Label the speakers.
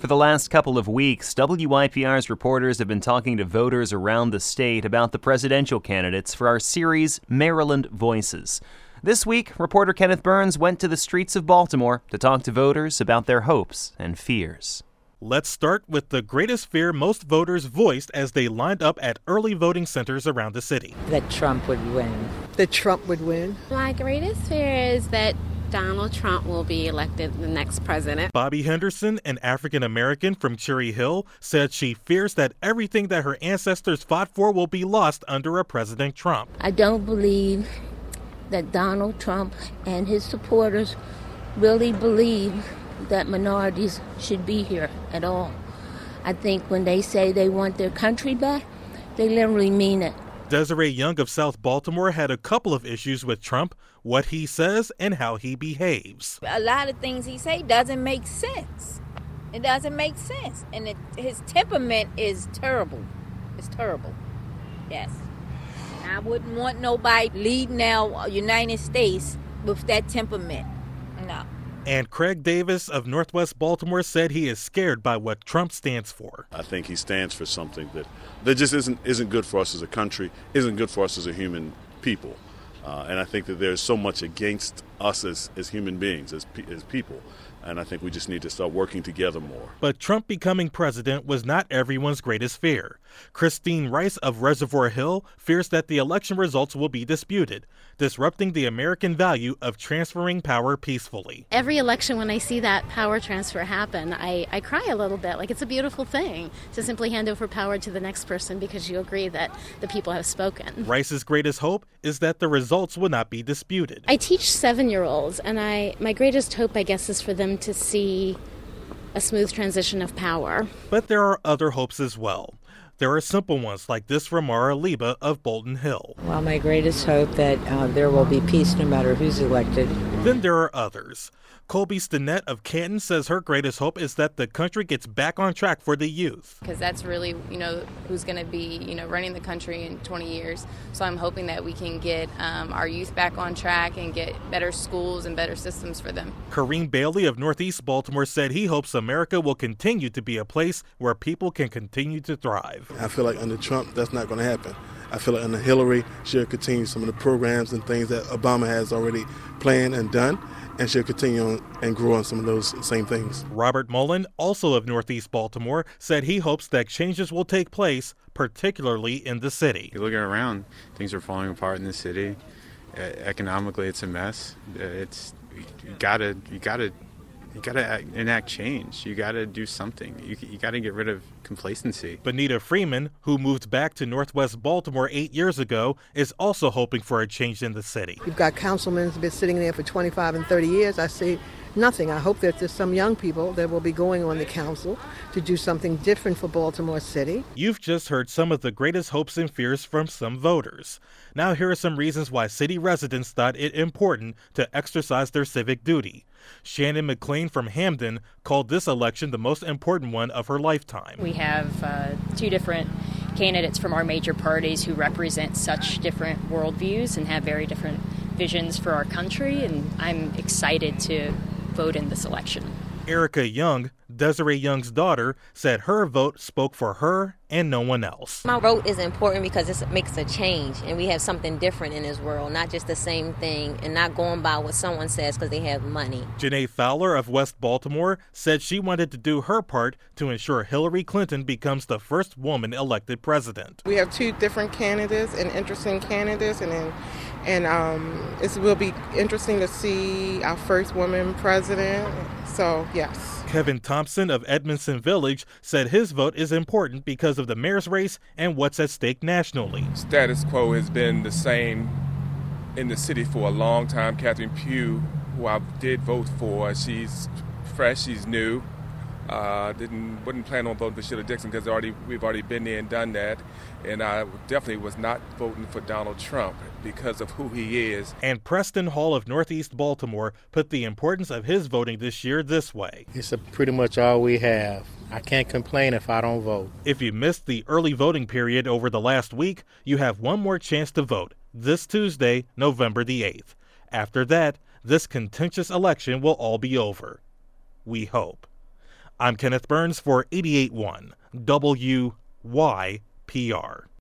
Speaker 1: For the last couple of weeks, WYPR's reporters have been talking to voters around the state about the presidential candidates for our series, Maryland Voices. This week, reporter Kenneth Burns went to the streets of Baltimore to talk to voters about their hopes and fears.
Speaker 2: Let's start with the greatest fear most voters voiced as they lined up at early voting centers around the city.
Speaker 3: That Trump would win.
Speaker 4: That Trump would win.
Speaker 5: My greatest fear is that Donald Trump will be elected the next president.
Speaker 2: Bobby Henderson, an African-American from Cherry Hill, said she fears that everything that her ancestors fought for will be lost under a President Trump.
Speaker 6: I don't believe that Donald Trump and his supporters really believe that minorities should be here at all. I think when they say they want their country back, they literally mean it.
Speaker 2: Desiree Young of South Baltimore had a couple of issues with Trump, what he says and how he behaves.
Speaker 7: A lot of things he say doesn't make sense. It doesn't make sense. And his temperament is terrible. It's terrible. Yes. I wouldn't want nobody leading our United States with that temperament. No.
Speaker 2: And Craig Davis of Northwest Baltimore said he is scared by what Trump stands for.
Speaker 8: I think he stands for something that just isn't good for us as a country, isn't good for us as a human people. And I think that there's so much against us as human beings, as people. And I think we just need to start working together more.
Speaker 2: But Trump becoming president was not everyone's greatest fear. Christine Rice of Reservoir Hill fears that the election results will be disputed, disrupting the American value of transferring power peacefully.
Speaker 9: Every election, when I see that power transfer happen, I cry a little bit. Like, it's a beautiful thing to simply hand over power to the next person because you agree that the people have spoken.
Speaker 2: Rice's greatest hope is that the results will not be disputed.
Speaker 9: I teach 7-year-olds, and my greatest hope, I guess, is for them to see a smooth transition of power.
Speaker 2: But there are other hopes as well. There are simple ones like this from Mara Liba of Bolton Hill.
Speaker 3: Well, my greatest hope that there will be peace no matter who's elected.
Speaker 2: Then there are others. Colby Stinnett of Canton says her greatest hope is that the country gets back on track for the youth.
Speaker 10: Because that's really, who's going to be, running the country in 20 years. So I'm hoping that we can get our youth back on track and get better schools and better systems for them.
Speaker 2: Kareem Bailey of Northeast Baltimore said he hopes America will continue to be a place where people can continue to thrive.
Speaker 11: I feel like under Trump, that's not going to happen. I feel like under Hillary, she'll continue some of the programs and things that Obama has already planned and done, and she'll continue on and grow on some of those same things.
Speaker 2: Robert Mullen, also of Northeast Baltimore, said he hopes that changes will take place, particularly in the city.
Speaker 12: You look around, things are falling apart in the city. Economically, it's a mess. You gotta enact change. You gotta do something. You gotta get rid of complacency.
Speaker 2: Benita Freeman, who moved back to Northwest Baltimore 8 years ago, is also hoping for a change in the city.
Speaker 4: You've got councilmen who've been sitting there for 25 and 30 years. I see nothing. I hope that there's some young people that will be going on the council to do something different for Baltimore City.
Speaker 2: You've just heard some of the greatest hopes and fears from some voters. Now here are some reasons why city residents thought it important to exercise their civic duty. Shannon McLean from Hamden called this election the most important one of her lifetime.
Speaker 13: We have 2 different candidates from our major parties who represent such different worldviews and have very different visions for our country, and I'm excited to vote in this election.
Speaker 2: Erica Young, Desiree Young's daughter, said her vote spoke for her and no one else.
Speaker 14: My vote is important because it makes a change, and we have something different in this world, not just the same thing and not going by what someone says because they have money.
Speaker 2: Janae Fowler of West Baltimore said she wanted to do her part to ensure Hillary Clinton becomes the first woman elected president.
Speaker 15: We have 2 different candidates and interesting candidates, and it will be interesting to see our first woman president. So, yes.
Speaker 2: Kevin Thompson of Edmondson Village said his vote is important because of the mayor's race and what's at stake nationally.
Speaker 16: Status quo has been the same in the city for a long time. Catherine Pugh, who I did vote for, she's fresh, she's new. Wouldn't plan on voting for Sheila Dixon because we've already been there and done that. And I definitely was not voting for Donald Trump because of who he is.
Speaker 2: And Preston Hall of Northeast Baltimore put the importance of his voting this year this way.
Speaker 17: It's pretty much all we have. I can't complain if I don't vote.
Speaker 2: If you missed the early voting period over the last week, you have one more chance to vote this Tuesday, November the 8th. After that, this contentious election will all be over. We hope. I'm Kenneth Burns for 88.1 WYPR.